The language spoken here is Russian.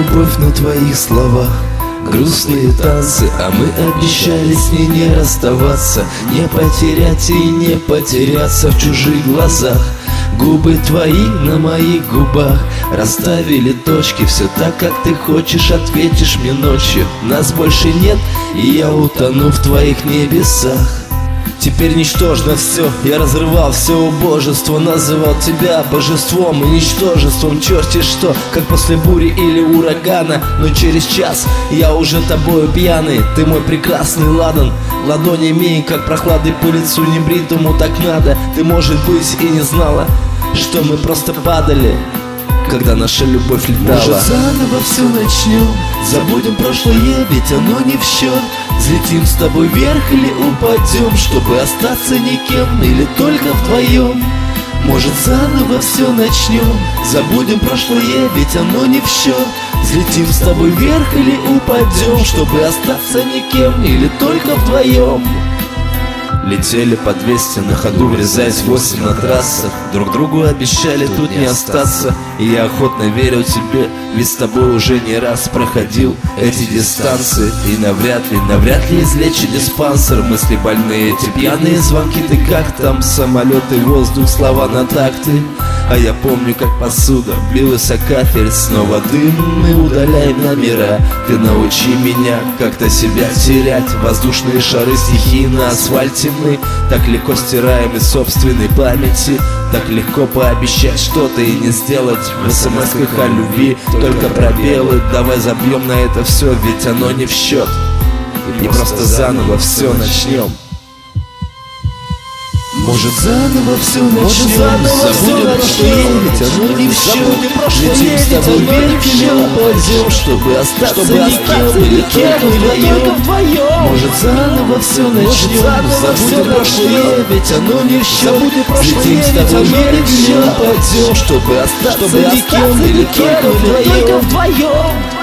любовь на твоих словах, грустные танцы, а мы обещали с ней не расставаться, не потерять и не потеряться в чужих глазах. Губы твои на моих губах расставили точки, все так, как ты хочешь, ответишь мне ночью. Нас больше нет, и я утону в твоих небесах. Теперь ничтожно все, я разрывал все убожество, называл тебя божеством и ничтожеством. Черти что, как после бури или урагана, но через час я уже тобою пьяный. Ты мой прекрасный ладан, ладонь имею, как прохладой по лицу небритому так надо. Ты, может быть, и не знала, что мы просто падали, когда наша любовь летала. Может, заново все начнем, забудем прошлое, ведь оно не в счет. Взлетим с тобой вверх или упадем, чтобы остаться никем или только вдвоем. Может, заново все начнем, забудем прошлое, ведь оно не в счет. Взлетим с тобой вверх или упадем, чтобы остаться никем или только вдвоем. Летели по 200 на ходу, врезаясь 8 на трассах. Друг другу обещали тут не остаться, и я охотно верил тебе, ведь с тобой уже не раз проходил эти дистанции. И навряд ли излечит диспансер. Мысли больные, эти пьяные звонки. Ты как там? Самолеты, воздух, слова на такты. А я помню, как посуда билась о кафель. Снова дым, мы удаляем номера. Ты научи меня как-то себя терять. Воздушные шары, стихии на асфальте мы так легко стираем из собственной памяти. Так легко пообещать что-то и не сделать. В смс-ках о любви только пробелы. Давай забьем на это все, ведь оно не в счет. И просто заново все начнем. Может, заново все начнем, забудем прошлое, ведь оно не в счет. Летим с тобой вверх или упадем, чтобы остаться никем или только вдвоем. Может, заново все начнем, забудем прошлое, ведь оно не в счет. Летим с тобой вверх или упадем, чтобы остаться никем или только вдвоем.